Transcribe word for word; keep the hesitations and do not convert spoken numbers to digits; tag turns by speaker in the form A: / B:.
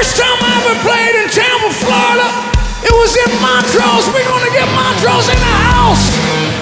A: first time I ever played in Tampa, Florida, it was in Montrose. We're gonna get Montrose in the house.